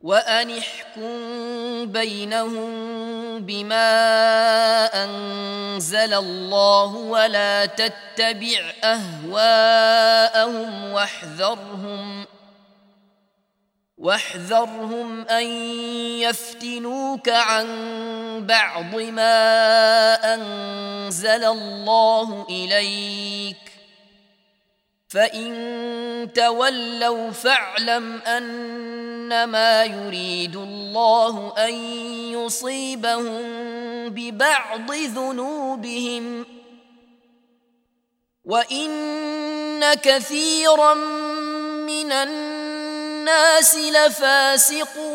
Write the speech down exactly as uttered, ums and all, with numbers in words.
وأن احكم بينهم بما أنزل الله ولا تتبع أهواءهم واحذرهم واحذرهم أن يفتنوك عن بعض ما أنزل الله إليك، فإن تولوا فاعلم أنما يريد الله أن يصيبهم ببعض ذنوبهم وإن كثيرا من الناس لفاسقون.